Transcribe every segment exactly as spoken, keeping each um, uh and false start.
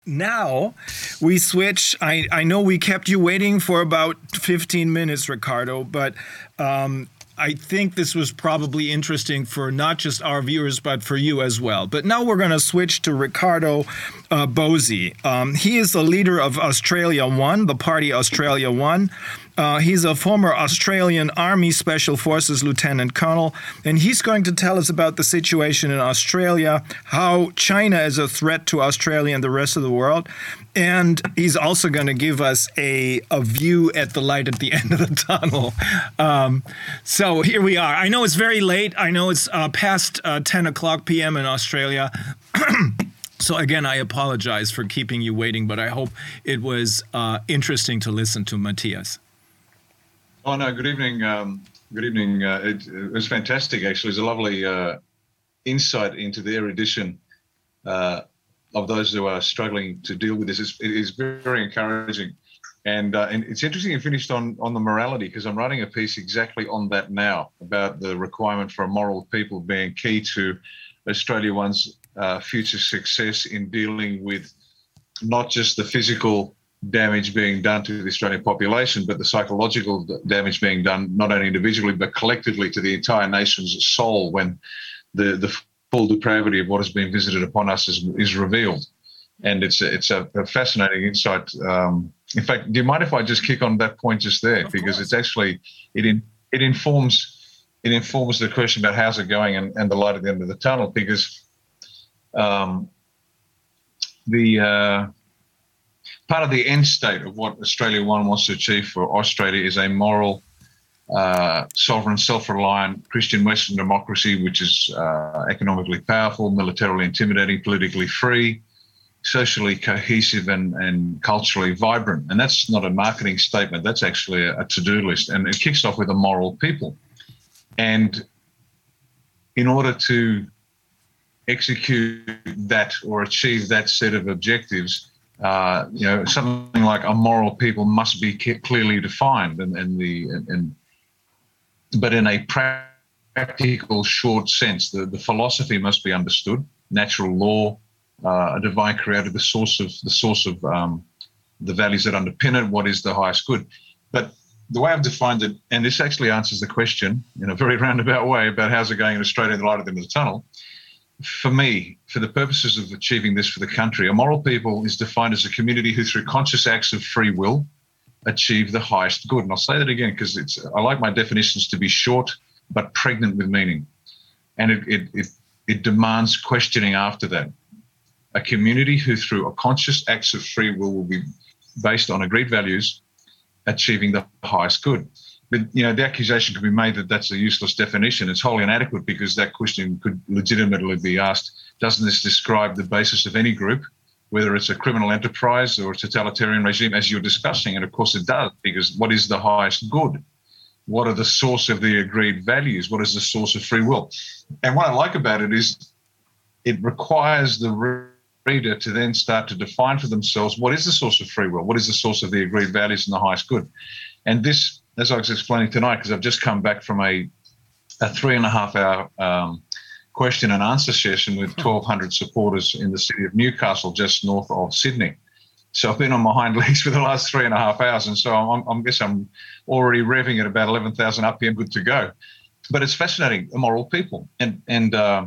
Now we switch. I, I know we kept you waiting for about fifteen minutes, Ricardo, but um, I think this was probably interesting for not just our viewers, but for you as well. But now we're going to switch to Ricardo uh, Bosi. Um, he is the leader of Australia One, the party Australia One. Uh, he's a former Australian Army Special Forces Lieutenant Colonel, and he's going to tell us about the situation in Australia, how China is a threat to Australia and the rest of the world. And he's also going to give us a, a view at the light at the end of the tunnel. Um, so here we are. I know it's very late. I know it's uh, past uh, ten o'clock p.m. in Australia. So again, I apologize for keeping you waiting, but I hope it was uh, interesting to listen to Matthias. Oh, no, good evening. Um, good evening. Uh, it, it was fantastic, actually. It was a lovely uh, insight into the erudition uh, of those who are struggling to deal with this. It's, it is very encouraging. And, uh, and it's interesting you finished on, on the morality, because I'm writing a piece exactly on that now, about the requirement for a moral people being key to Australia One's uh, future success in dealing with not just the physical damage being done to the Australian population, but the psychological damage being done not only individually but collectively to the entire nation's soul when the, the full depravity of what has been visited upon us is, is revealed. And it's a, it's a, a fascinating insight. Um, in fact, do you mind if I just kick on that point just there? Of because course. It's actually, it in, it informs it informs the question about how's it going and, and the light at the end of the tunnel, because um, the... Uh, Part of the end state of what Australia One wants to achieve for Australia is a moral, uh, sovereign, self-reliant Christian Western democracy, which is uh, economically powerful, militarily intimidating, politically free, socially cohesive, and, and culturally vibrant. And that's not a marketing statement. That's actually a, a to-do list. And it kicks off with a moral people. And in order to execute that or achieve that set of objectives, Uh, you know, something like a moral people must be clearly defined, and, and the and, and but in a practical, short sense, the, the philosophy must be understood. Natural law, uh, a divine creator, the source of the source of um, the values that underpin it. What is the highest good? But the way I've defined it, and this actually answers the question in a very roundabout way about how's it going in Australia in the light at the end of the tunnel. For me, for the purposes of achieving this for the country, a moral people is defined as a community who, through conscious acts of free will, achieve the highest good. And I'll say that again because it's I like my definitions to be short but pregnant with meaning. And it it it, it demands questioning after that. A community who, through a conscious acts of free will, will be based on agreed values, achieving the highest good. But, you know, the accusation could be made that that's a useless definition. It's wholly inadequate because that question could legitimately be asked, doesn't this describe the basis of any group, whether it's a criminal enterprise or a totalitarian regime, as you're discussing? And, of course, it does, because what is the highest good? What are the source of the agreed values? What is the source of free will? And what I like about it is it requires the reader to then start to define for themselves what is the source of free will? What is the source of the agreed values and the highest good? And this, as I was explaining tonight, because I've just come back from a, a three and a half hour um, question and answer session with twelve hundred supporters in the city of Newcastle, just north of Sydney. So I've been on my hind legs for the last three and a half hours. And so I'm, I'm guess I'm already revving at about eleven thousand R P M, good to go. But it's fascinating, immoral people. And, and uh,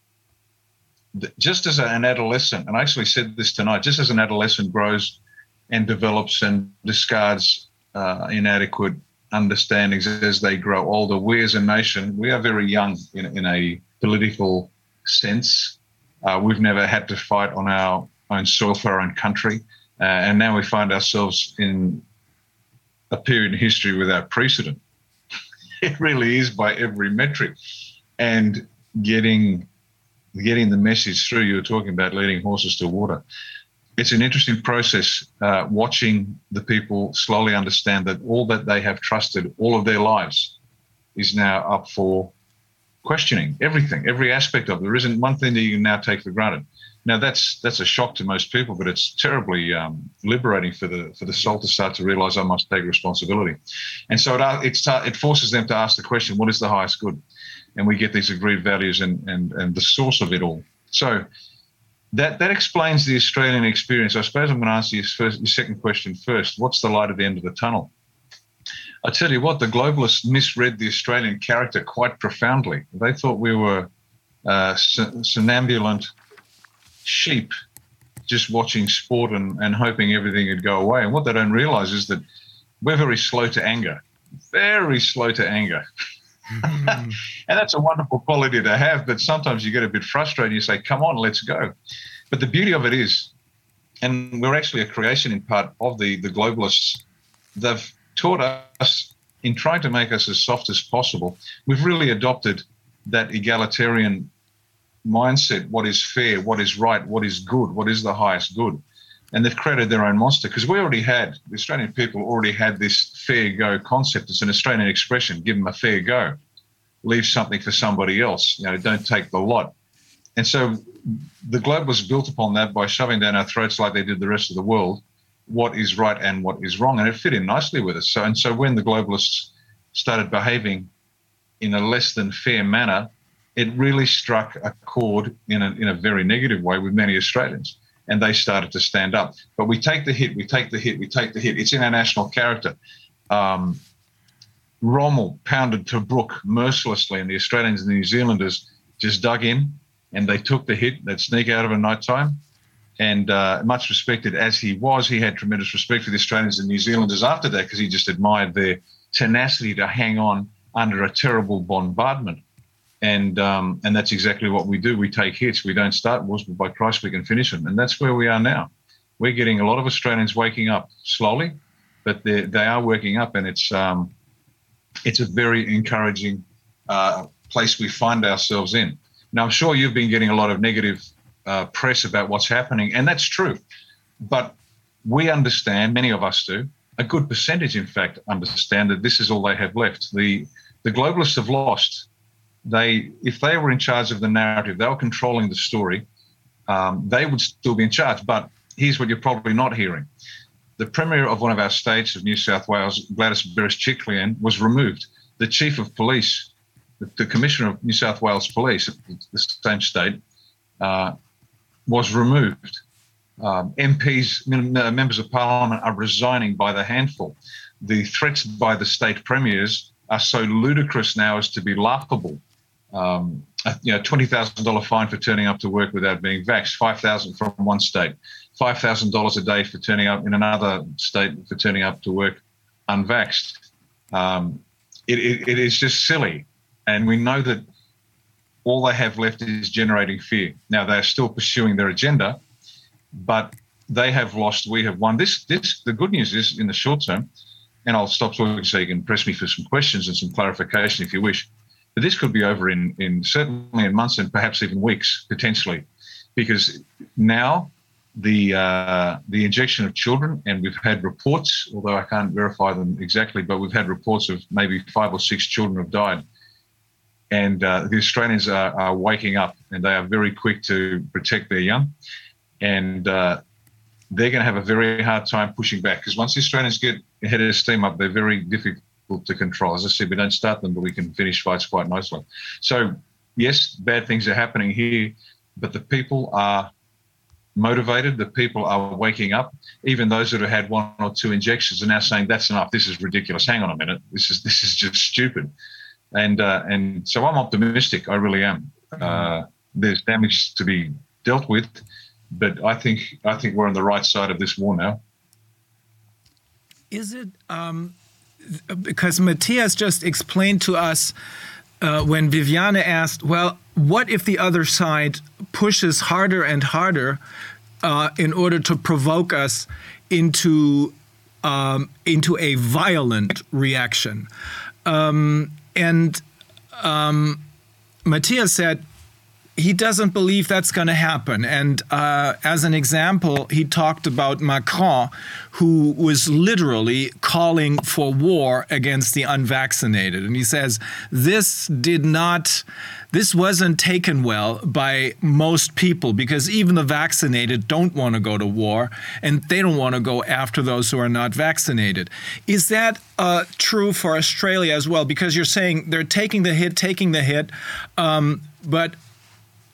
just as an adolescent, and I actually said this tonight, just as an adolescent grows and develops and discards uh, inadequate understandings as they grow older, we as a nation, we are very young in, in a political sense. Uh, we've never had to fight on our own soil for our own country. Uh, and now we find ourselves in a period in history without precedent. It really is by every metric. And getting getting the message through, you were talking about leading horses to water. It's an interesting process, uh, watching the people slowly understand that all that they have trusted all of their lives is now up for questioning. Everything, every aspect of it. There isn't one thing that you can now take for granted. Now, that's that's a shock to most people, but it's terribly um, liberating for the for the soul to start to realise I must take responsibility. And so it it's, it forces them to ask the question, what is the highest good? And we get these agreed values and and and the source of it all. So that that explains the Australian experience. I suppose I'm going to answer your, first, your second question first. What's the light at the end of the tunnel? I tell you what, the globalists misread the Australian character quite profoundly. They thought we were uh, somnambulant sheep just watching sport and, and hoping everything would go away. And what they don't realise is that we're very slow to anger, very slow to anger. Mm. And that's a wonderful quality to have, but sometimes you get a bit frustrated and you say, come on, let's go. But the beauty of it is, and we're actually a creation in part of the, the globalists, they've taught us in trying to make us as soft as possible. We've really adopted that egalitarian mindset, what is fair, what is right, what is good, what is the highest good. And they've created their own monster because we already had, the Australian people already had this fair go concept. It's an Australian expression, give them a fair go, leave something for somebody else, you know, don't take the lot. And so the globe was built upon that by shoving down our throats like they did the rest of the world, what is right and what is wrong. And it fit in nicely with us. So, and so when the globalists started behaving in a less than fair manner, it really struck a chord in a, in a very negative way with many Australians. And they started to stand up. But we take the hit, we take the hit, we take the hit. It's in our national character. Um, Rommel pounded Tobruk mercilessly, and the Australians and the New Zealanders just dug in and they took the hit. They'd sneak out of at night time. And uh, much respected as he was, he had tremendous respect for the Australians and New Zealanders after that because he just admired their tenacity to hang on under a terrible bombardment. And um, and that's exactly what we do. We take hits. We don't start wars, but by Christ, we can finish them. And that's where we are now. We're getting a lot of Australians waking up slowly, but they they are waking up, and it's um, it's a very encouraging uh, place we find ourselves in. Now, I'm sure you've been getting a lot of negative uh, press about what's happening, and that's true. But we understand, many of us do, a good percentage, in fact, understand that this is all they have left. The the globalists have lost. They, if they were in charge of the narrative, they were controlling the story, um, they would still be in charge. But here's what you're probably not hearing. The Premier of one of our states of New South Wales, Gladys Berejiklian, was removed. The Chief of Police, the, the Commissioner of New South Wales Police, the same state, uh, was removed. Um, M Ps, members of Parliament, are resigning by the handful. The threats by the state premiers are so ludicrous now as to be laughable. Um, you know, twenty thousand dollars fine for turning up to work without being vaxxed, five thousand dollars from one state, five thousand dollars a day for turning up in another state for turning up to work unvaxxed. Um, it, it, it is just silly. And we know that all they have left is generating fear. Now, they're still pursuing their agenda, but they have lost, we have won. This, this, the good news is, in the short term, and I'll stop talking so you can press me for some questions and some clarification if you wish. But this could be over in, in certainly in months and perhaps even weeks, potentially, because now the uh, the injection of children, and we've had reports, although I can't verify them exactly, but we've had reports of maybe five or six children have died. And uh, the Australians are, are waking up, and they are very quick to protect their young. And uh, they're going to have a very hard time pushing back, because once the Australians get ahead of steam up, they're very difficult to control. As I said, we don't start them, but we can finish fights quite nicely. So, yes, bad things are happening here, but the people are motivated. The people are waking up. Even those that have had one or two injections are now saying, that's enough. This is ridiculous. Hang on a minute. This is this is just stupid. And uh, and so I'm optimistic. I really am. Uh, there's damage to be dealt with, but I think I think we're on the right side of this war now. Is it um, because Matthias just explained to us uh, when Viviane asked, well, what if the other side pushes harder and harder uh, in order to provoke us into um, into a violent reaction? Um, and um, Matthias said he doesn't believe that's going to happen. And uh, as an example, he talked about Macron, who was literally calling for war against the unvaccinated. And he says this did not, this wasn't taken well by most people, because even the vaccinated don't want to go to war, and they don't want to go after those who are not vaccinated. Is that uh, true for Australia as well? Because you're saying they're taking the hit, taking the hit, um, but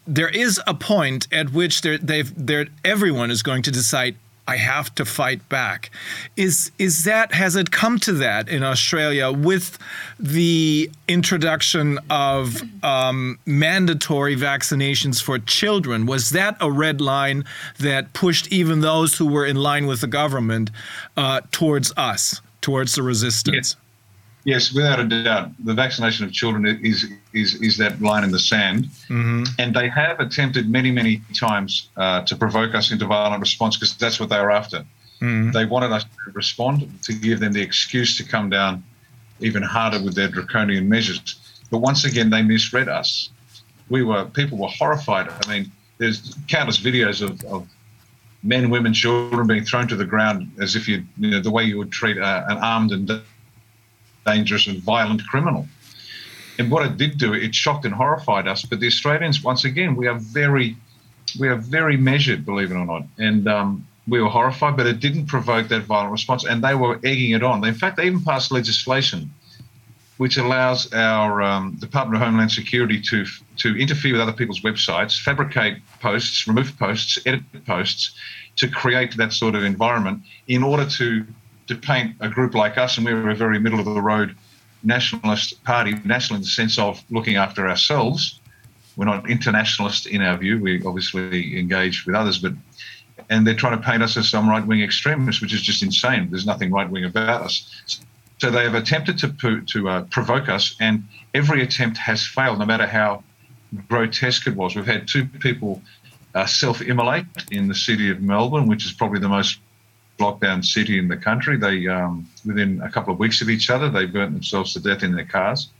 there is a point at which they're, they've, they're, everyone is going to decide, I have to fight back. Is is that, has it come to that in Australia with the introduction of um, mandatory vaccinations for children? Was that a red line that pushed even those who were in line with the government uh, towards us, towards the resistance? Yes. Yes, without a doubt, the vaccination of children is is is that line in the sand, mm-hmm. and they have attempted many, many times uh, to provoke us into violent response because that's what they were after. Mm-hmm. They wanted us to respond, to give them the excuse to come down even harder with their draconian measures. But once again, they misread us. We were people were horrified. I mean, there's countless videos of, of men, women, children being thrown to the ground as if you, you know, the way you would treat a, an armed and dangerous and violent criminal. And what it did do, it shocked and horrified us. But the Australians, once again, we are very, we are very measured, believe it or not. And um, we were horrified, but it didn't provoke that violent response. And they were egging it on. In fact, they even passed legislation which allows our um, Department of Homeland Security to to interfere with other people's websites, fabricate posts, remove posts, edit posts, to create that sort of environment in order to to paint a group like us, and we were a very middle-of-the-road nationalist party, national in the sense of looking after ourselves. We're not internationalist in our view. We obviously engage with others, but and they're trying to paint us as some right-wing extremists, which is just insane. There's nothing right-wing about us. So they have attempted to to uh, provoke us, and every attempt has failed, no matter how grotesque it was. We've had two people uh, self-immolate in the city of Melbourne, which is probably the most lockdown city in the country. They, um, within a couple of weeks of each other, they burnt themselves to death in their cars.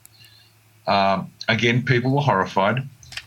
Um, again, people were horrified.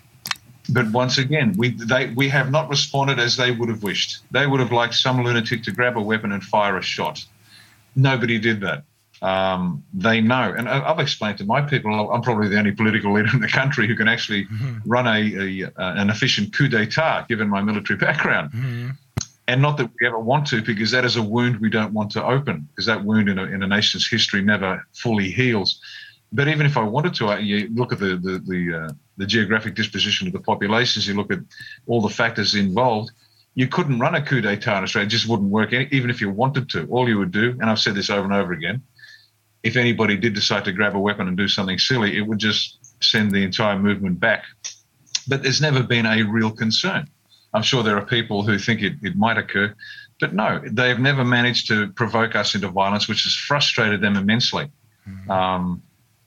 But once again, we they we have not responded as they would have wished. They would have liked some lunatic to grab a weapon and fire a shot. Nobody did that. Um, they know, and I've explained to my people, I'm probably the only political leader in the country who can actually mm-hmm. run a, a an efficient coup d'etat, given my military background. Mm-hmm. And not that we ever want to, because that is a wound we don't want to open, because that wound in a, in a nation's history never fully heals. But even if I wanted to, you look at the the the, uh, the geographic disposition of the populations, you look at all the factors involved, you couldn't run a coup d'etat in Australia. It just wouldn't work, even if you wanted to. All you would do, and I've said this over and over again, if anybody did decide to grab a weapon and do something silly, it would just send the entire movement back. But there's never been a real concern. I'm sure there are people who think it, it might occur, but no, they have never managed to provoke us into violence, which has frustrated them immensely. Mm-hmm. Um,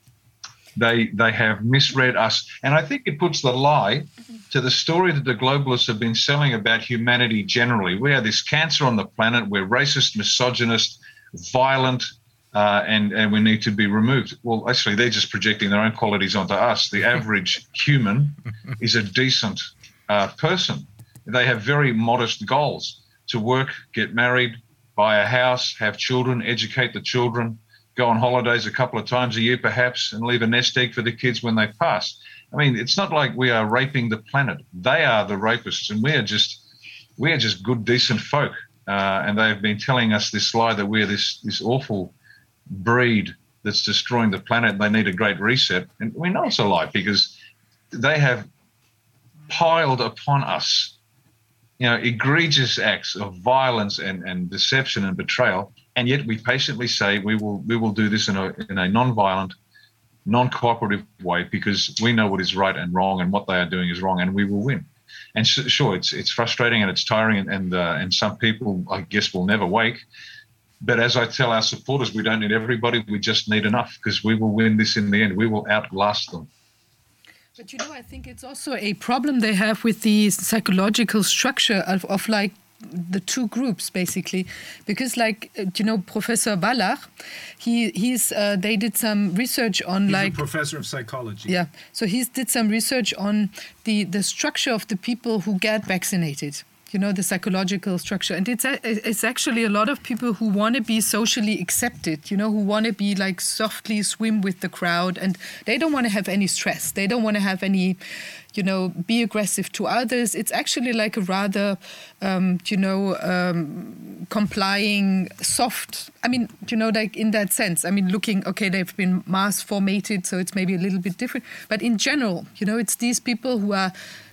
they they have misread us, and I think it puts the lie to the story that the globalists have been selling about humanity generally. We are this cancer on the planet. We're racist, misogynist, violent, uh, and, and we need to be removed. Well, actually, they're just projecting their own qualities onto us. The average human is a decent uh, person. They have very modest goals: to work, get married, buy a house, have children, educate the children, go on holidays a couple of times a year perhaps, and leave a nest egg for the kids when they pass. I mean, it's not like we are raping the planet. They are the rapists, and we are just we are just good, decent folk. Uh, and they have been telling us this lie that we're this this awful breed that's destroying the planet. They need a great reset. And we know it's a lie, because they have piled upon us, you know, egregious acts of violence and, and deception and betrayal, and yet we patiently say we will we will do this in a in a non-violent, non-cooperative way, because we know what is right and wrong, and what they are doing is wrong, and we will win. And sh- sure, it's it's frustrating and it's tiring, and and, uh, and some people, I guess, will never wake. But as I tell our supporters, we don't need everybody. We just need enough, because we will win this in the end. We will outlast them. But, you know, I think it's also a problem they have with the psychological structure of, of like, the two groups, basically. Because, like, you know, Professor Ballach, he he's uh, they did some research on, he's like... a professor of psychology. Yeah. So he did some research on the, the structure of the people who get vaccinated. You know, the psychological structure. And it's a, it's actually a lot of people who want to be socially accepted, you know, who want to be like softly swim with the crowd, and they don't want to have any stress. They don't want to have any, you know, be aggressive to others. It's actually like a rather, um, you know, um, complying, soft, I mean, you know, like in that sense. I mean, looking, okay, they've been mass formatted, so it's maybe a little bit different. But in general, you know, it's these people who are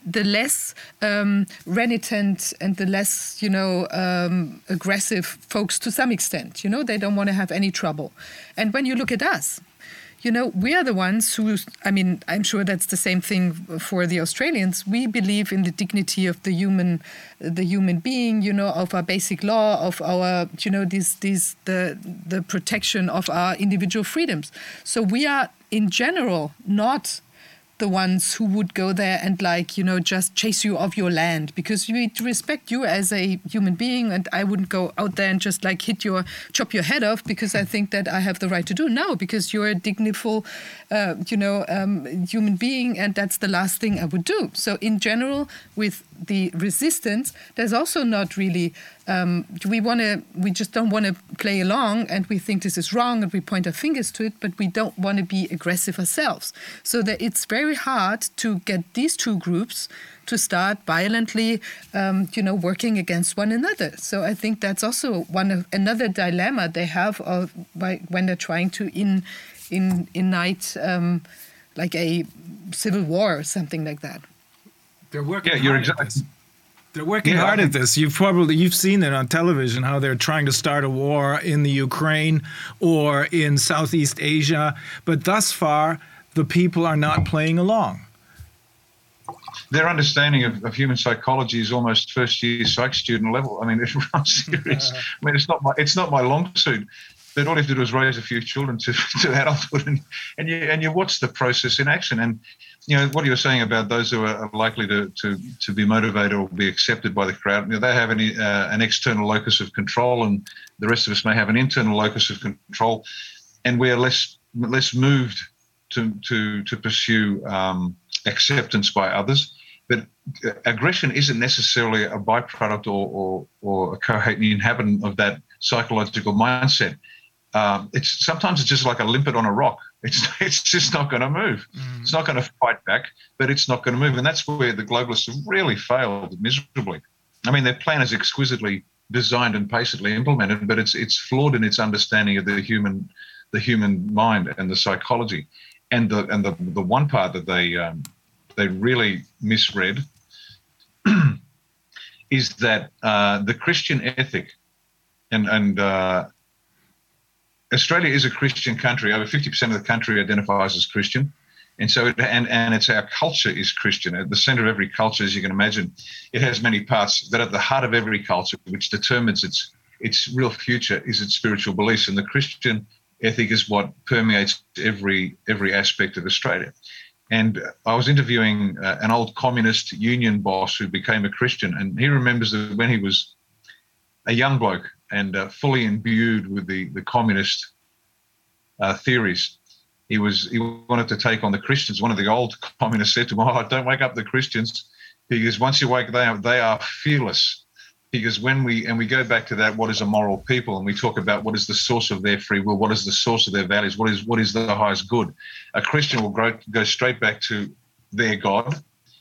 the less um, reticent and the less, you know, um, aggressive folks to some extent. You know, they don't want to have any trouble. And when you look at us, you know, we are the ones who, I mean, I'm sure that's the same thing for the Australians. We believe in the dignity of the human, the human being, you know, of our basic law, of our, you know, these, these, the, the protection of our individual freedoms. So we are, in general, not the ones who would go there and, like, you know, just chase you off your land, because we respect you as a human being, and I wouldn't go out there and just like hit your, chop your head off because I think that I have the right to do. No, because you're a dignified, uh, you know, um, human being, and that's the last thing I would do. So in general, with the resistance, there's also not really, um, we want to, we just don't want to play along, and we think this is wrong, and we point our fingers to it, but we don't want to be aggressive ourselves. So that it's very hard to get these two groups to start violently, um, you know, working against one another. So I think that's also one of another dilemma they have of, by, when they're trying to in, in, unite um, like a civil war or something like that. They're working. Yeah, you're hard exactly. at this. They're working Yeah, hard I at this. You've probably you've seen it on television how they're trying to start a war in the Ukraine or in Southeast Asia, but thus far the people are not playing along. Their understanding of, of human psychology is almost first year psych student level. I mean, I'm serious. I mean, it's not my it's not my long suit. But all you have to do is raise a few children to, to adulthood, and, and you and you watch the process in action. And you know what you were saying about those who are likely to to, to be motivated or be accepted by the crowd. You know, they have an uh, an external locus of control, and the rest of us may have an internal locus of control, and we are less less moved to to to pursue um, acceptance by others. But aggression isn't necessarily a byproduct or or, or a coherent inhabitant of that psychological mindset. Um, it's sometimes it's just like a limpet on a rock. It's it's just not going to move. Mm. It's not going to fight back, but it's not going to move. And that's where the globalists have really failed miserably. I mean, their plan is exquisitely designed and patiently implemented, but it's it's flawed in its understanding of the human the human mind and the psychology. And the and the the one part that they um, they really misread is that uh, the Christian ethic and and uh, Australia is a Christian country. Over fifty percent of the country identifies as Christian. And so, it, and, and it's our culture is Christian. At the center of every culture, as you can imagine, it has many parts, but at the heart of every culture, which determines its its real future, is its spiritual beliefs. And the Christian ethic is what permeates every every aspect of Australia. And I was interviewing uh, an old communist union boss who became a Christian, and he remembers that when he was a young bloke and uh, fully imbued with the, the communist uh, theories, he was he wanted to take on the Christians. One of the old communists said to him, "Oh, don't wake up the Christians, because once you wake them up, they are fearless." Because when we and we go back to that, what is a moral people, and we talk about what is the source of their free will, what is the source of their values, what is what is the highest good, a Christian will go, go straight back to their God,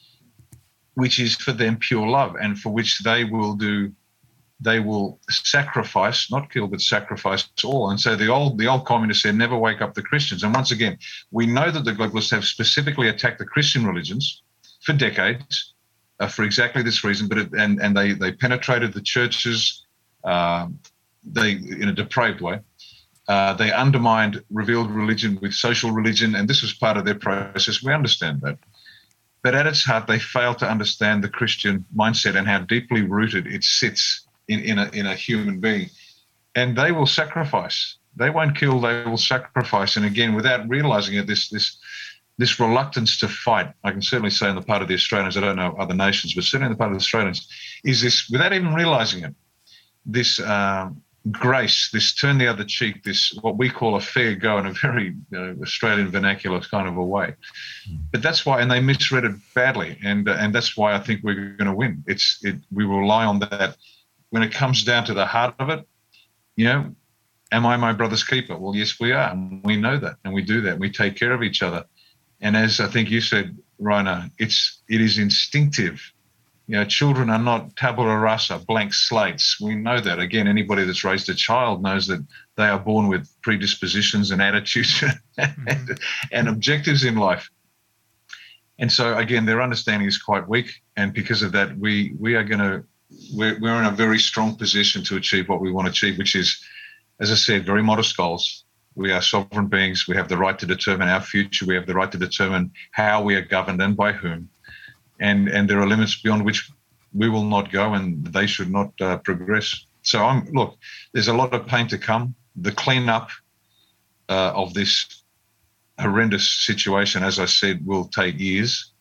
which is for them pure love, and for which they will do. They will sacrifice, not kill, but sacrifice all. And so the old the old communists said, never wake up the Christians. And once again, we know that the globalists have specifically attacked the Christian religions for decades uh, for exactly this reason. But it, and and they they penetrated the churches, uh, they in a depraved way. Uh, they undermined revealed religion with social religion, and this was part of their process. We understand that. But at its heart, they fail to understand the Christian mindset and how deeply rooted it sits In, in a in a human being, and they will sacrifice. They won't kill. They will sacrifice. And again, without realizing it, this this this reluctance to fight. I can certainly say, on the part of the Australians, I don't know other nations, but certainly on the part of the Australians, is this without even realizing it. This um, grace, this turn the other cheek, this what we call a fair go in a very you know, Australian vernacular kind of a way. But that's why, and they misread it badly, and uh, and that's why I think we're going to win. It's it. We rely on that. When it comes down to the heart of it, you know, am I my brother's keeper? Well, yes, we are. And we know that, and we do that. We take care of each other. And as I think you said, Rainer, it's it is instinctive. You know, children are not tabula rasa, blank slates. We know that. Again, anybody that's raised a child knows that they are born with predispositions and attitudes and, mm-hmm. and objectives in life. And so again, their understanding is quite weak, and because of that, we we are going to we're, we're in a very strong position to achieve what we want to achieve, which is, as I said, very modest goals. We are sovereign beings. We have the right to determine our future. We have the right to determine how we are governed and by whom. And and there are limits beyond which we will not go, and they should not uh, progress. So I'm look. There's a lot of pain to come. The cleanup uh, of this horrendous situation, as I said, will take years.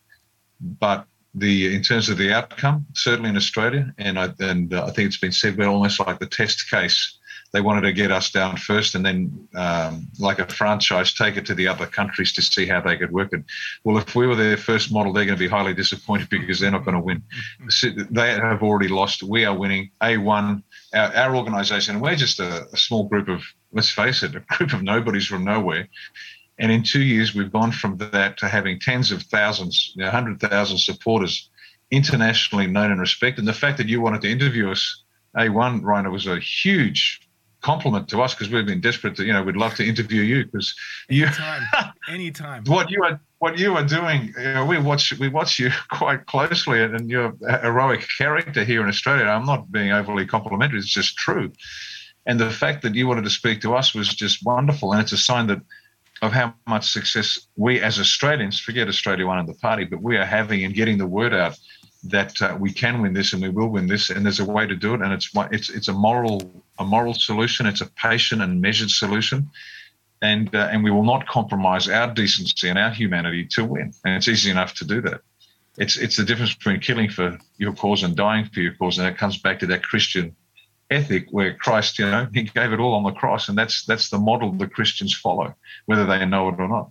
But the in terms of the outcome, certainly in Australia, and I and uh, I think it's been said, we're almost like the test case. They wanted to get us down first, and then, um, like a franchise, take it to the other countries to see how they could work it. Well, if we were their first model, they're going to be highly disappointed because they're not going to win. They have already lost. We are winning. A one, our, our organisation, and we're just a, a small group of, let's face it, a group of nobodies from nowhere. And in two years, we've gone from that to having tens of thousands, you know, one hundred thousand supporters, internationally known and respected. And the fact that you wanted to interview us, A one, Rainer, was a huge compliment to us, because we've been desperate to, you know, we'd love to interview you, because you anytime, anytime. what you are what you are doing, you know, we watch we watch you quite closely, and, and you're a heroic character here in Australia. I'm not being overly complimentary, it's just true. And the fact that you wanted to speak to us was just wonderful, and it's a sign that of how much success we as Australians, forget Australia One and the party, but we are having in getting the word out that uh, we can win this and we will win this, and there's a way to do it, and it's it's it's a moral a moral solution. It's a patient and measured solution, and uh, and we will not compromise our decency and our humanity to win. And it's easy enough to do that. It's it's the difference between killing for your cause and dying for your cause, and it comes back to that Christian ethic where Christ, you know, he gave it all on the cross, and that's that's the model the Christians follow, whether they know it or not.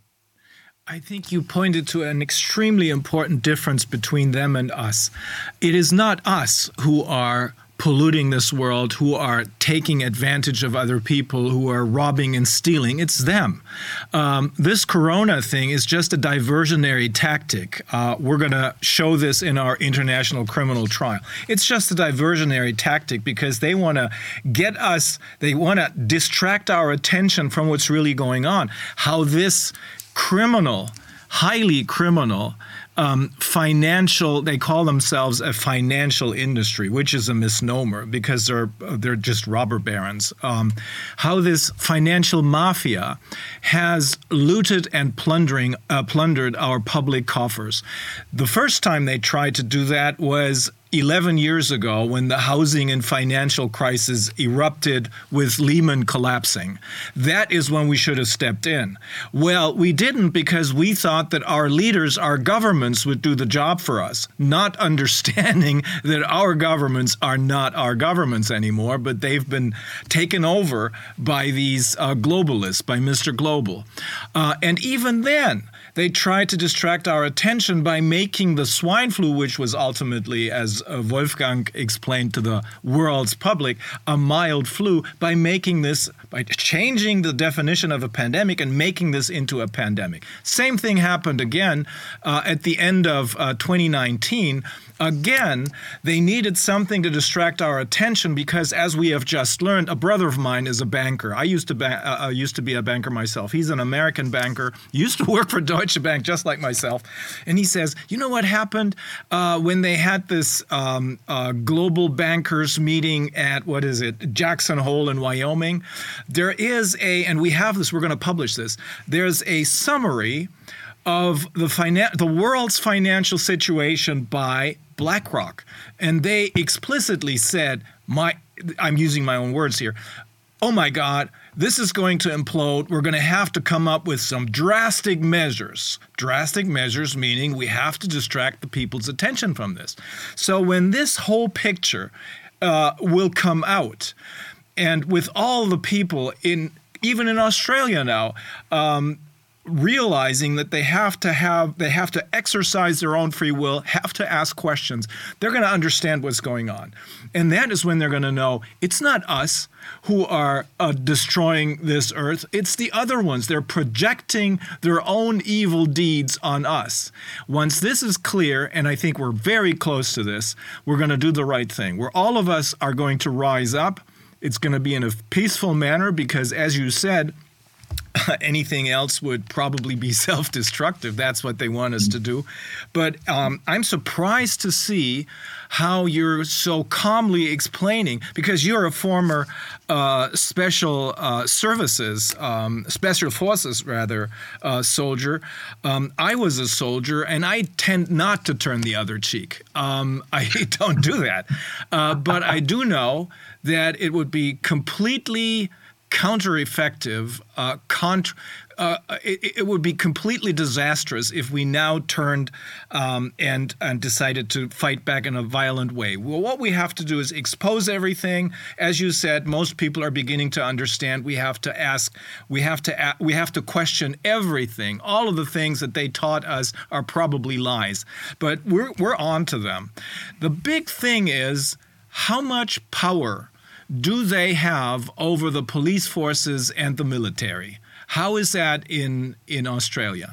I think you pointed to an extremely important difference between them and us. It is not us who are polluting this world, who are taking advantage of other people, who are robbing and stealing. It's them. Um, this corona thing is just a diversionary tactic. Uh, we're going to show this in our international criminal trial. It's just a diversionary tactic because they want to get us, they want to distract our attention from what's really going on. How this criminal, highly criminal, um, financial, they call themselves a financial industry, which is a misnomer because they're they're just robber barons. Um, how this financial mafia has looted and plundering uh, plundered our public coffers. The first time they tried to do that was eleven years ago, when the housing and financial crisis erupted with Lehman collapsing. That is when we should have stepped in. Well, we didn't, because we thought that our leaders, our governments, would do the job for us, not understanding that our governments are not our governments anymore, but they've been taken over by these uh, globalists, by Mister Global. Uh, and even then, they tried to distract our attention by making the swine flu, which was ultimately, as Wolfgang explained to the world's public, a mild flu, by making this, by changing the definition of a pandemic and making this into a pandemic. Same thing happened again uh, at the end of uh, twenty nineteen. Again, they needed something to distract our attention because, as we have just learned, a brother of mine is a banker. I used to ba- uh, used to be a banker myself. He's an American banker, used to work for Deutsche Bank just like myself. And he says, you know what happened uh, when they had this um, uh, global bankers meeting at, what is it, Jackson Hole in Wyoming? There is a, and we have this, we're going to publish this, there's a summary of the finan- the world's financial situation by BlackRock. And they explicitly said, my, I'm using my own words here, oh my God, this is going to implode. We're going to have to come up with some drastic measures. Drastic measures meaning we have to distract the people's attention from this. So when this whole picture uh, will come out, and with all the people in, even in Australia now, um, realizing that they have to have, they have to exercise their own free will, have to ask questions, they're going to understand what's going on. And that is when they're going to know it's not us who are uh, destroying this earth, it's the other ones. They're projecting their own evil deeds on us. Once this is clear, and I think we're very close to this, we're going to do the right thing, where all of us are going to rise up. It's going to be in a peaceful manner because, as you said, anything else would probably be self-destructive. That's what they want us to do. But um, I'm surprised to see how you're so calmly explaining, because you're a former uh, special uh, services, um, special forces rather, uh, soldier. Um, I was a soldier, and I tend not to turn the other cheek. Um, I don't do that. Uh, but I do know that it would be completely counter-effective, uh, cont- uh, it, it would be completely disastrous if we now turned um, and and decided to fight back in a violent way. Well, what we have to do is expose everything. As you said, most people are beginning to understand. We have to ask, we have to a- we have to question everything. All of the things that they taught us are probably lies, but we're we're on to them. The big thing is, how much power do they have over the police forces and the military? How is that in in Australia?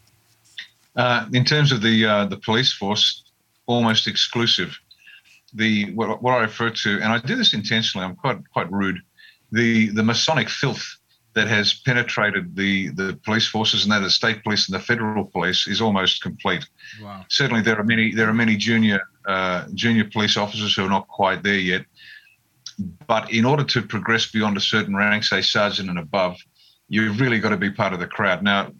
Uh, in terms of the uh, the police force, almost exclusive. The what, what I refer to, and I do this intentionally, I'm quite quite rude. The the Masonic filth that has penetrated the the police forces, and that the state police and the federal police, is almost complete. Wow. Certainly, there are many there are many junior uh, junior police officers who are not quite there yet. But in order to progress beyond a certain rank, say sergeant and above, you've really got to be part of the crowd. Now,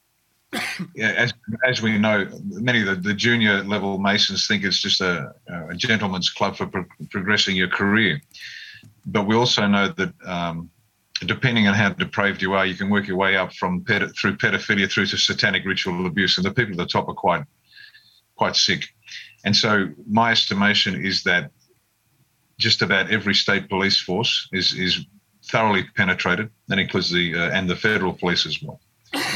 as as we know, many of the, the junior level Masons think it's just a, a gentleman's club for pro- progressing your career. But we also know that um, depending on how depraved you are, you can work your way up from ped- through pedophilia through to satanic ritual abuse, and the people at the top are quite quite sick. And so my estimation is that just about every state police force is is thoroughly penetrated. That includes the uh, and the federal police as well.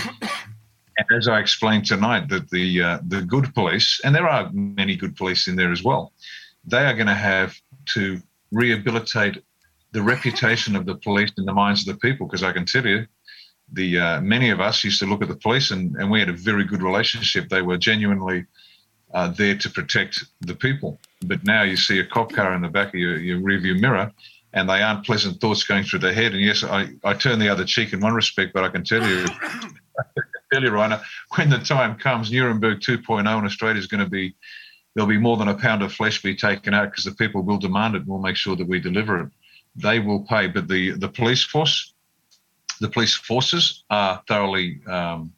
And as I explained tonight, that the uh, the good police, and there are many good police in there as well, they are going to have to rehabilitate the reputation of the police in the minds of the people. Because I can tell you, the uh, many of us used to look at the police, and, and we had a very good relationship. They were genuinely uh, there to protect the people. But now you see a cop car in the back of your, your rearview mirror, and they aren't pleasant thoughts going through their head. And yes, I, I turn the other cheek in one respect, but I can tell you, I can tell you, Rainer, when the time comes, Nuremberg two point oh in Australia is going to be, there'll be more than a pound of flesh be taken out, because the people will demand it, and we'll make sure that we deliver it. They will pay. But the, the police force, the police forces are thoroughly um,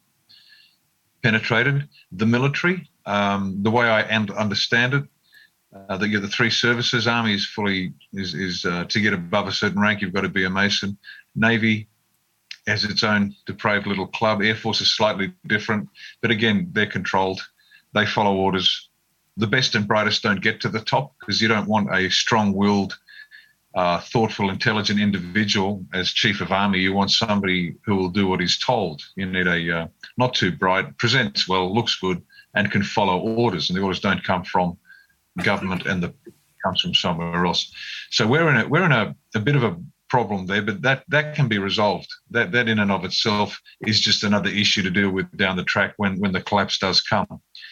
penetrated. The military, um, the way I understand it, Uh, that you're the three services. Army is fully is is uh, to get above a certain rank, you've got to be a Mason. Navy has its own depraved little club. Air Force is slightly different, but again, they're controlled. They follow orders. The best and brightest don't get to the top, because you don't want a strong-willed, uh, thoughtful, intelligent individual as chief of army. You want somebody who will do what he's told. You need a uh, not too bright, presents well, looks good, and can follow orders. And the orders don't come from government, and the comes from somewhere else. So we're in a we're in a, a bit of a problem there, but that that can be resolved. That that in and of itself is just another issue to deal with down the track when when the collapse does come.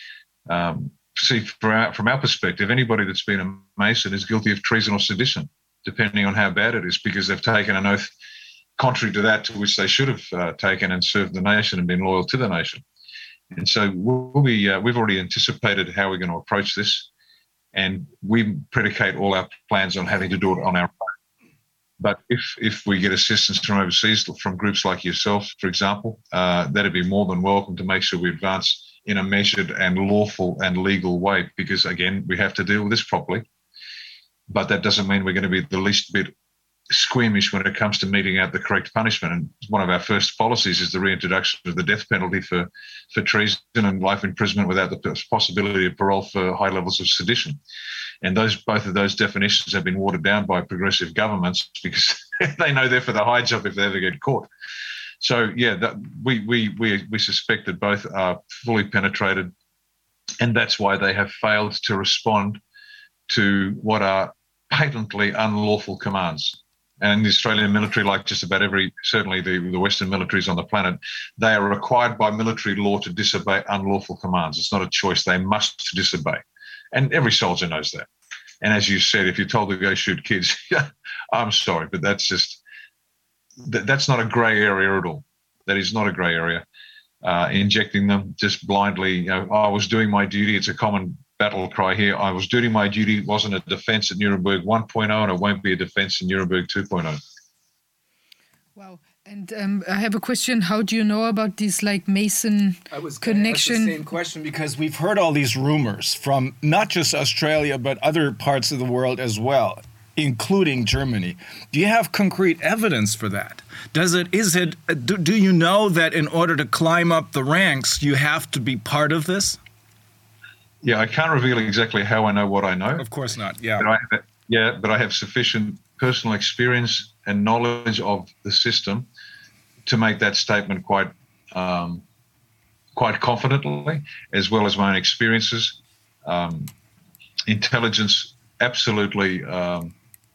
Um, see, from our, from our perspective, anybody that's been a Mason is guilty of treason or sedition, depending on how bad it is, because they've taken an oath contrary to that to which they should have uh, taken, and served the nation and been loyal to the nation. And so we'll be uh, we've already anticipated how we're going to approach this. And we predicate all our plans on having to do it on our own. But if if we get assistance from overseas, from groups like yourself, for example, uh, that'd be more than welcome to make sure we advance in a measured and lawful and legal way. Because, again, we have to deal with this properly. But that doesn't mean we're going to be the least bit squeamish when it comes to meting out the correct punishment. And one of our first policies is the reintroduction of the death penalty for, for treason and life imprisonment without the possibility of parole for high levels of sedition. And those both of those definitions have been watered down by progressive governments, because they know they're for the high job if they ever get caught. So, yeah, that, we, we, we, we suspect that both are fully penetrated, and that's why they have failed to respond to what are patently unlawful commands. And the Australian military, like just about every, certainly the, the Western militaries on the planet, they are required by military law to disobey unlawful commands. It's not a choice. They must disobey. And every soldier knows that. And as you said, if you're told to go shoot kids, I'm sorry, but that's just, that, that's not a grey area at all. that is not a grey area, uh, injecting them just blindly. You know, I was doing my duty. It's a common battle cry here. I was doing my duty. It wasn't a defence at Nuremberg one point oh, and it won't be a defence in Nuremberg two point oh. Wow. And um, I have a question. How do you know about this, like, Mason I was connection? That's the same question, because we've heard all these rumors from not just Australia, but other parts of the world as well, including Germany. Do you have concrete evidence for that? Does it, is it, do, do you know that in order to climb up the ranks, you have to be part of this? Yeah, I can't reveal exactly how I know what I know. Of course not, yeah. But I have, yeah, but I have sufficient personal experience and knowledge of the system to make that statement quite um, quite confidently, as well as my own experiences. Um, intelligence, absolutely um,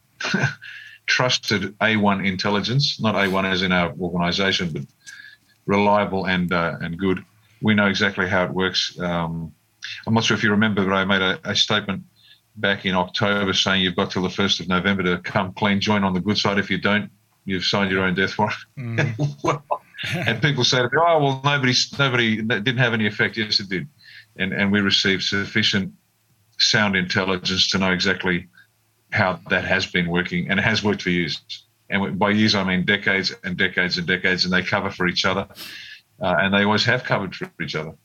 trusted A one intelligence, not A one as in our organisation, but reliable and uh, and good. We know exactly how it works. Um, I'm not sure if you remember, but I made a, a statement back in October saying you've got till the first of November to come clean, join on the good side. If you don't, you've signed your own death warrant. Mm. Well, and people say to me, oh, well, nobody, nobody, that didn't have any effect. Yes, it did. And and we received sufficient sound intelligence to know exactly how that has been working, and it has worked for years. And by years, I mean decades and decades and decades, and they cover for each other. Uh, and they always have covered for each other.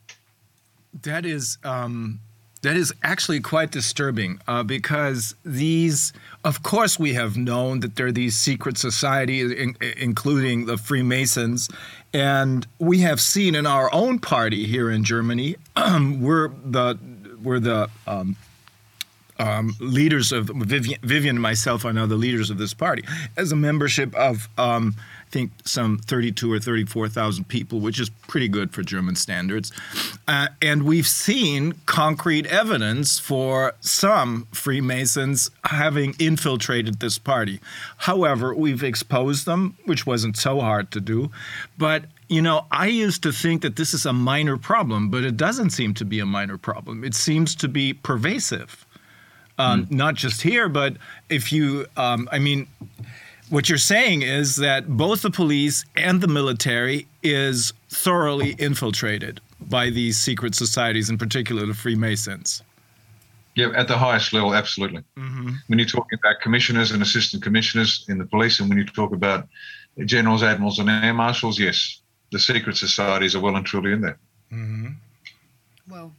That is um, that is actually quite disturbing, uh, because these, of course, we have known that there are these secret societies, in, including the Freemasons, and we have seen in our own party here in Germany, um, we're the we're the um, um, leaders of Vivian, Vivian and myself are now the leaders of this party as a membership of. Um, I think some thirty-two or thirty-four thousand people, which is pretty good for German standards. Uh, and we've seen concrete evidence for some Freemasons having infiltrated this party. However, we've exposed them, which wasn't so hard to do. But, you know, I used to think that this is a minor problem, but it doesn't seem to be a minor problem. It seems to be pervasive, um, mm. not just here, but if you, um, I mean... What you're saying is that both the police and the military is thoroughly infiltrated by these secret societies, in particular the Freemasons. Yeah, at the highest level, absolutely. Mm-hmm. When you're talking about commissioners and assistant commissioners in the police, and when you talk about generals, admirals, and air marshals, yes, the secret societies are well and truly in there. Mm-hmm. Well,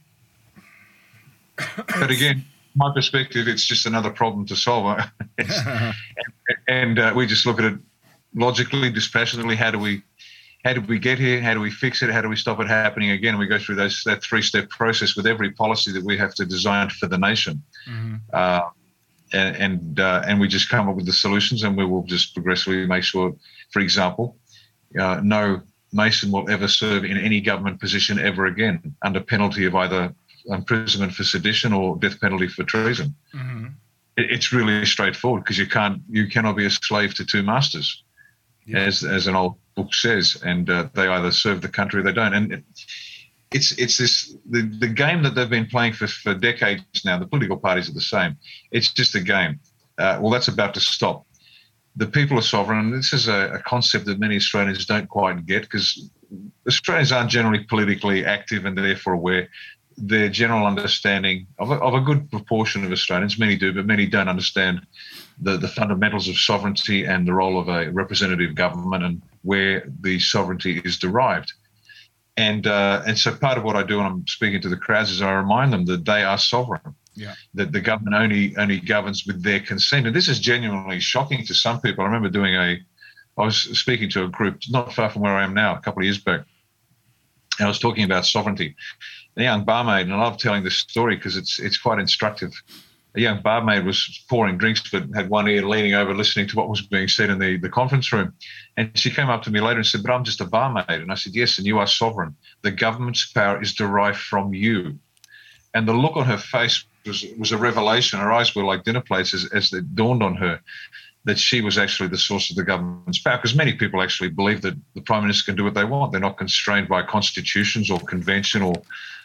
but again, my perspective, it's just another problem to solve. and and uh, we just look at it logically, dispassionately. How do we how did we get here? How do we fix it? How do we stop it happening again? We go through those that three-step process with every policy that we have to design for the nation. Mm-hmm. Uh, and and, uh, and we just come up with the solutions, and we will just progressively make sure, for example, uh, no Mason will ever serve in any government position ever again under penalty of either imprisonment for sedition or death penalty for treason. Mm-hmm. It, it's really straightforward, because you can't, you cannot be a slave to two masters, yeah. as as an old book says, and uh, they either serve the country or they don't. And it, it's it's this the, the game that they've been playing for, for decades now. The political parties are the same. It's just a game. Uh, well, that's about to stop. The people are sovereign, and this is a, a concept that many Australians don't quite get, because Australians aren't generally politically active and therefore aware. Their general understanding of a, of a good proportion of Australians, many do, but many don't understand the, the fundamentals of sovereignty and the role of a representative government and where the sovereignty is derived. And uh, and so part of what I do when I'm speaking to the crowds is I remind them that they are sovereign, yeah. that the government only only governs with their consent. And this is genuinely shocking to some people. I remember doing a, I was speaking to a group not far from where I am now, a couple of years back, and I was talking about sovereignty. A young barmaid, and I love telling this story because it's it's quite instructive. A young barmaid was pouring drinks, but had one ear leaning over, listening to what was being said in the, the conference room. And she came up to me later and said, "But I'm just a barmaid." And I said, "Yes, and you are sovereign. The government's power is derived from you." And the look on her face was was a revelation. Her eyes were like dinner plates as, as it dawned on her that she was actually the source of the government's power. Because many people actually believe that the Prime Minister can do what they want. They're not constrained by constitutions or convention or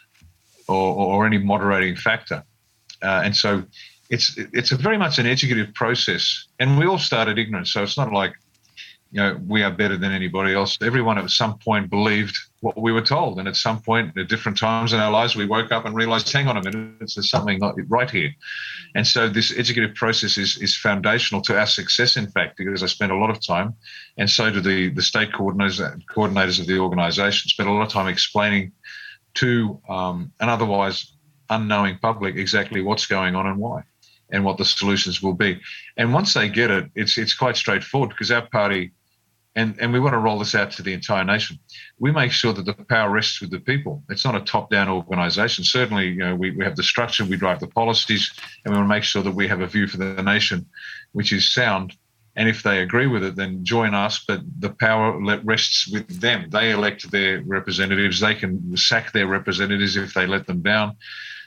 Or, or any moderating factor. Uh, and so it's it's a very much an educative process. And we all start at ignorance. So it's not like you know, we are better than anybody else. Everyone at some point believed what we were told. And at some point, at different times in our lives, we woke up and realized, hang on a minute, there's something not right here. And so this educative process is, is foundational to our success, in fact, because I spent a lot of time, and so do the, the state coordinators, coordinators of the organization, spent a lot of time explaining to um, an otherwise unknowing public exactly what's going on and why, and what the solutions will be. And once they get it, it's it's quite straightforward, because our party, and, and we want to roll this out to the entire nation, we make sure that the power rests with the people. It's not a top-down organisation. Certainly, you know, we, we have the structure, we drive the policies, and we want to make sure that we have a view for the nation which is sound. And if they agree with it, then join us, but the power rests with them. They elect their representatives. They can sack their representatives if they let them down.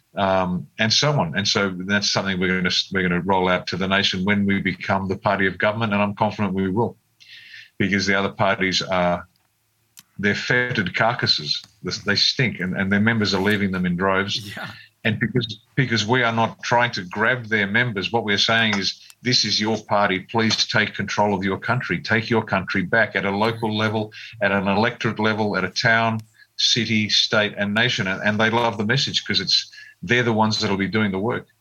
Um, and so on. And so that's something we're going to we're going to roll out to the nation when we become the party of government, and I'm confident we will, because the other parties are, they're fetid carcasses. They stink, and, and their members are leaving them in droves. Yeah. And because because we are not trying to grab their members, what we're saying is, this is your party. Please take control of your country. Take your country back at a local level, at an electorate level, at a town, city, state, and nation. And, and they love the message, because it's they're the ones that'll be doing the work.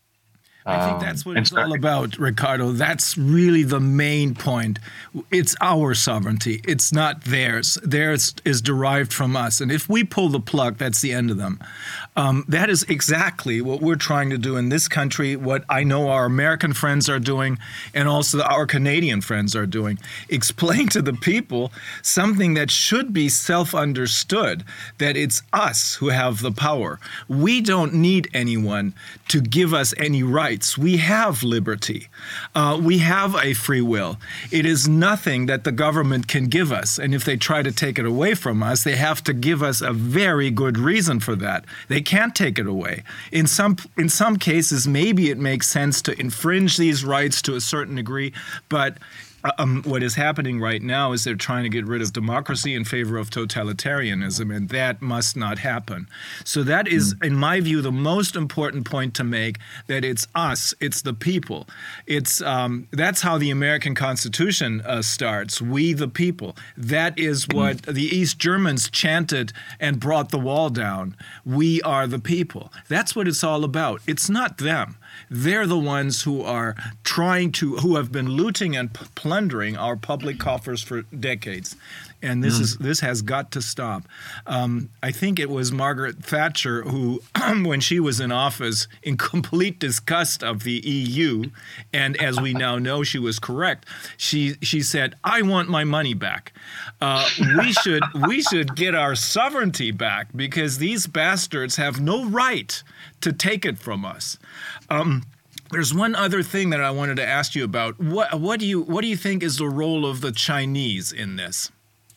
I think that's what um, it's so, all about, Ricardo. That's really the main point. It's our sovereignty. It's not theirs. Theirs is derived from us. And if we pull the plug, that's the end of them. Um, that is exactly what we're trying to do in this country, what I know our American friends are doing, and also our Canadian friends are doing. Explain to the people something that should be self-understood, that it's us who have the power. We don't need anyone to give us any rights. We have liberty. Uh, we have a free will. It is nothing that the government can give us. And if they try to take it away from us, they have to give us a very good reason for that. They can't take it away. In some in some cases, maybe it makes sense to infringe these rights to a certain degree, but Um, what is happening right now is they're trying to get rid of democracy in favor of totalitarianism, and that must not happen. So that is, in my view, the most important point to make, that it's us, it's the people. It's um, that's how the American Constitution uh, starts, we the people. That is what the East Germans chanted and brought the wall down. We are the people. That's what it's all about. It's not them. They're the ones who are trying to, who have been looting and p- plundering our public coffers for decades. And this mm. is this has got to stop. Um, I think it was Margaret Thatcher who, when she was in office, in complete disgust of the E U, and as we now know, she was correct. She she said, "I want my money back. Uh, we should we should get our sovereignty back, because these bastards have no right to take it from us." Um, There's one other thing that I wanted to ask you about. What what do you what do you think is the role of the Chinese in this?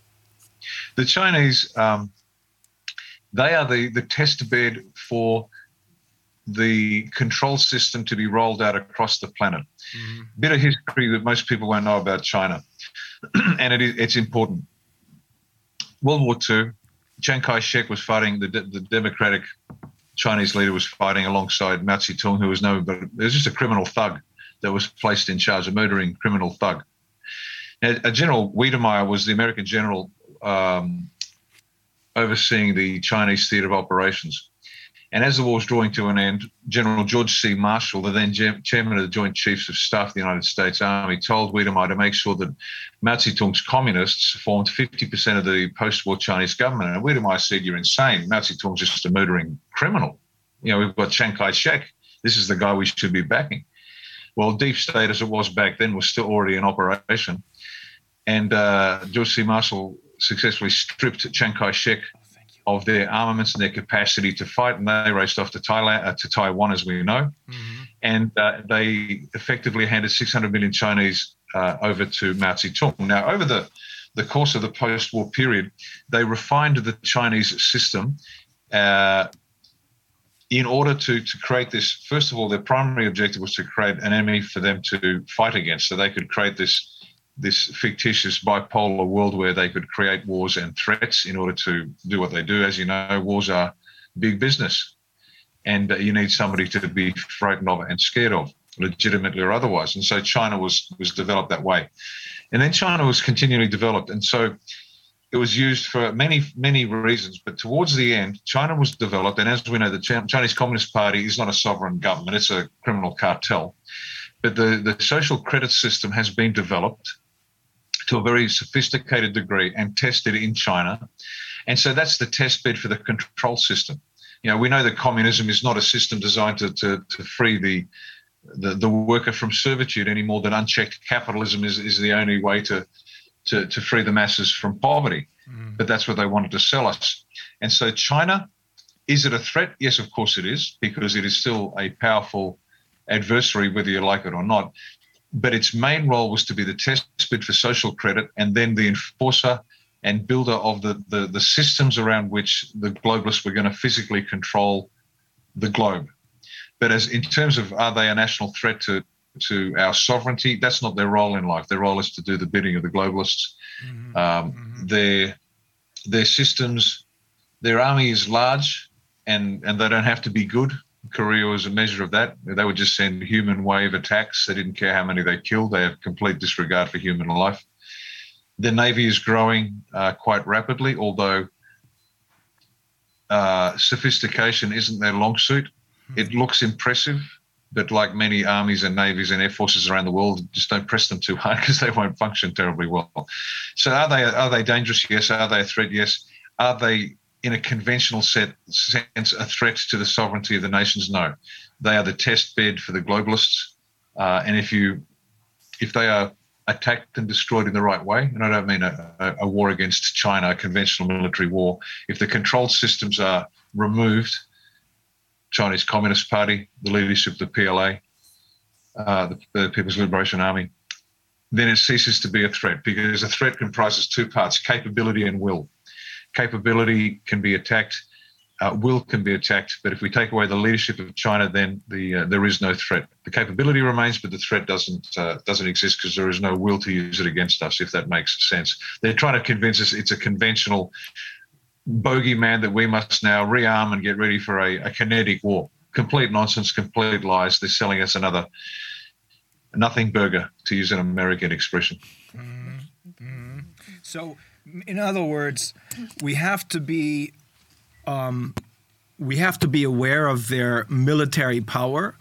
The Chinese, um, they are the, the test bed for the control system to be rolled out across the planet. Mm-hmm. Bit of history that most people won't know about China, and it is, it's important. World War Two, Chiang Kai-shek was fighting, the, the democratic Chinese leader was fighting alongside Mao Zedong, who was no, but it was just a criminal thug that was placed in charge, a murdering criminal thug. Now, General Wiedemeyer was the American general um, overseeing the Chinese theater of operations. And as the war was drawing to an end, General George C. Marshall, the then chairman of the Joint Chiefs of Staff of the United States Army, told Wiedemeyer to make sure that Mao Zedong's communists formed fifty percent of the post-war Chinese government. And Wiedemeyer said, "You're insane. Mao Zedong's just a murdering criminal. You know, we've got Chiang Kai-shek. This is the guy we should be backing." Well, deep state as it was back then was still already in operation. And uh, George C. Marshall successfully stripped Chiang Kai-shek of their armaments and their capacity to fight, and they raced off to Thailand, uh, to Taiwan, as we know, mm-hmm. and uh, they effectively handed six hundred million Chinese uh, over to Mao Zedong. Now, over the, the course of the post-war period, they refined the Chinese system uh, in order to, to create this. First of all, their primary objective was to create an enemy for them to fight against, so they could create this this fictitious bipolar world where they could create wars and threats in order to do what they do. As you know, wars are big business, and uh, you need somebody to be frightened of and scared of. legitimately or otherwise. And so China was was developed that way. And then China was continually developed. And so it was used for many, many reasons. But towards the end, China was developed. And as we know, the Chinese Communist Party is not a sovereign government. It's a criminal cartel. But the, the social credit system has been developed to a very sophisticated degree and tested in China. And so that's the test bed for the control system. You know, we know that communism is not a system designed to, to, to free the, the the worker from servitude any more than unchecked capitalism is, is the only way to, to, to free the masses from poverty. Mm. But that's what they wanted to sell us. And so China, is it a threat? Yes, of course it is, because it is still a powerful adversary, whether you like it or not. But its main role was to be the test bed for social credit and then the enforcer and builder of the, the, the systems around which the globalists were going to physically control the globe. But as in terms of are they a national threat to, to our sovereignty, that's not their role in life. Their role is to do the bidding of the globalists. Mm-hmm. Um, mm-hmm. Their, their systems, their army is large and, and they don't have to be good. Korea was a measure of that. They would just send human wave attacks. They didn't care how many they killed. They have complete disregard for human life. The Navy is growing uh, quite rapidly, although uh, sophistication isn't their long suit. It looks impressive, but like many armies and navies and air forces around the world, just don't press them too hard because they won't function terribly well. So are they are they dangerous? Yes. Are they a threat? Yes. Are they, in a conventional set, sense, a threat to the sovereignty of the nations? No. They are the test bed for the globalists. Uh, and if you, if they are attacked and destroyed in the right way, and I don't mean a, a, a war against China, a conventional military war, if the control systems are removed, Chinese Communist Party, the leadership of the P L A, uh, the, the People's Liberation Army, then it ceases to be a threat, because a threat comprises two parts, capability and will. Capability can be attacked, uh, will can be attacked, but if we take away the leadership of China, then the uh, there is no threat. The capability remains, but the threat doesn't uh, doesn't exist because there is no will to use it against us, if that makes sense. They're trying to convince us it's a conventional bogeyman that we must now rearm and get ready for a, a kinetic war. Complete nonsense, complete lies. They're selling us another nothing burger, to use an American expression. Mm-hmm. So, in other words, we have to be um, we have to be aware of their military power,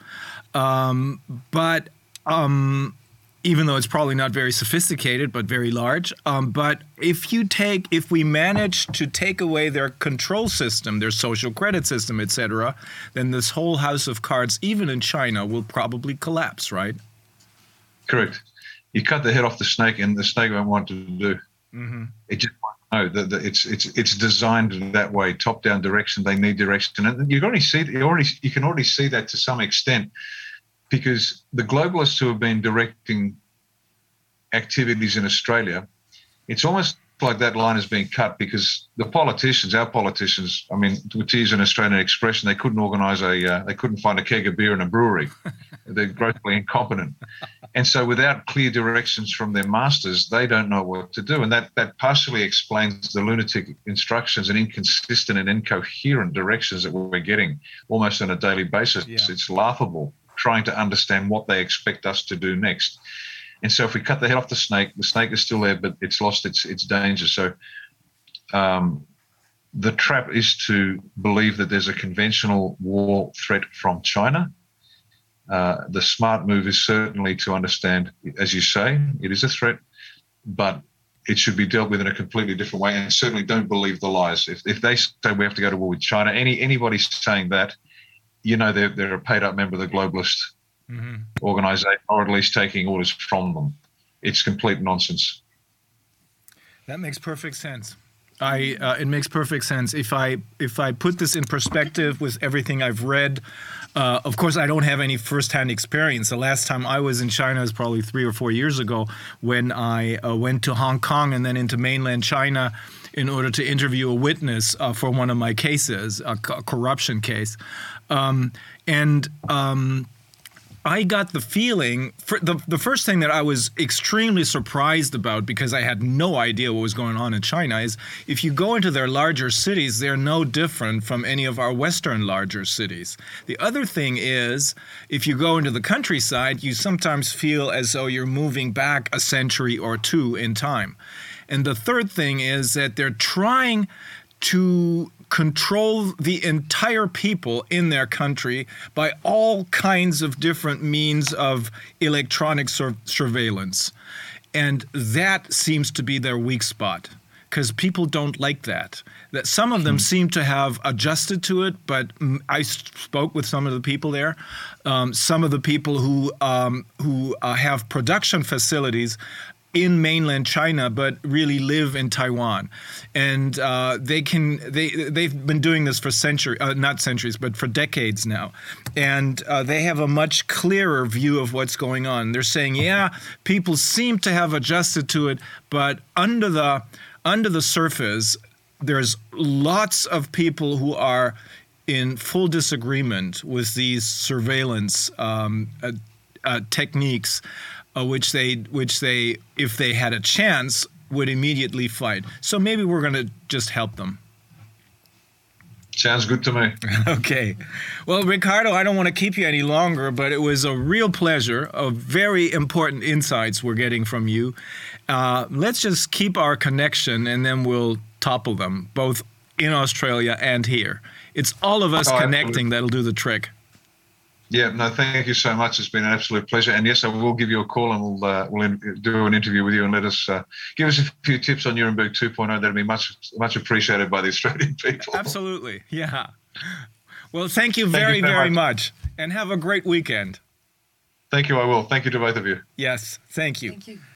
um, but um, even though it's probably not very sophisticated, but very large. Um, but if you take, if we manage to take away their control system, their social credit system, et cetera, then this whole house of cards, even in China, will probably collapse, right? Correct. You cut the head off the snake, and the snake won't want to do. Mm-hmm. It just won't know that it's it's it's designed that way, top-down direction. They need direction, and you already see you already you can already see that to some extent. Because the globalists who have been directing activities in Australia, it's almost like that line is being cut, because the politicians, our politicians, I mean, to use an Australian expression, they couldn't organise a, uh, they couldn't find a keg of beer in a brewery. They're grossly incompetent. And so without clear directions from their masters, they don't know what to do. And that, that partially explains the lunatic instructions and inconsistent and incoherent directions that we're getting almost on a daily basis. Yeah. It's laughable, trying to understand what they expect us to do next. And so if we cut the head off the snake, the snake is still there, but it's lost its its danger. So um, the trap is to believe that there's a conventional war threat from China. Uh, the smart move is certainly to understand, as you say, it is a threat, but it should be dealt with in a completely different way. And certainly don't believe the lies. If if they say we have to go to war with China, any anybody saying that, you know, they're, they're a paid-up member of the globalist mm-hmm. organisation, or at least taking orders from them. It's complete nonsense. That makes perfect sense. I uh, it makes perfect sense. If I if I put this in perspective with everything I've read, uh, of course I don't have any firsthand experience. The last time I was in China was probably three or four years ago, when I uh, went to Hong Kong and then into mainland China in order to interview a witness uh, for one of my cases, a, co- corruption case. Um, and um, I got the feeling, for the, the first thing that I was extremely surprised about, because I had no idea what was going on in China, is if you go into their larger cities, they're no different from any of our Western larger cities. The other thing is, if you go into the countryside, you sometimes feel as though you're moving back a century or two in time. And the third thing is that they're trying to control the entire people in their country by all kinds of different means of electronic sur- surveillance. And that seems to be their weak spot, because people don't like that. That some of them mm-hmm. seem to have adjusted to it, but I spoke with some of the people there. Um, some of the people who um, who uh, have production facilities in mainland China, but really live in Taiwan, and uh, they can they they've been doing this for centuries, uh, not centuries, but for decades now, and uh, they have a much clearer view of what's going on. They're saying, yeah, people seem to have adjusted to it, but under the under the surface, there's lots of people who are in full disagreement with these surveillance um, uh, uh, techniques. Uh, which they, which they, if they had a chance, would immediately fight. So maybe we're going to just help them. Sounds good to me. Okay. Well, Ricardo, I don't want to keep you any longer, but it was a real pleasure. Of very important insights we're getting from you. Uh, let's just keep our connection, and then we'll topple them, both in Australia and here. It's all of us oh, connecting absolutely. That'll do the trick. Yeah, no, thank you so much. It's been an absolute pleasure. And yes, I will give you a call, and we'll uh, we'll in, do an interview with you, and let us uh, give us a few tips on Nuremberg two point oh. That'd be much much appreciated by the Australian people. Absolutely, yeah. Well, thank you very, thank you so very much. much, and have a great weekend. Thank you. I will. Thank you to both of you. Yes, thank you. Thank you.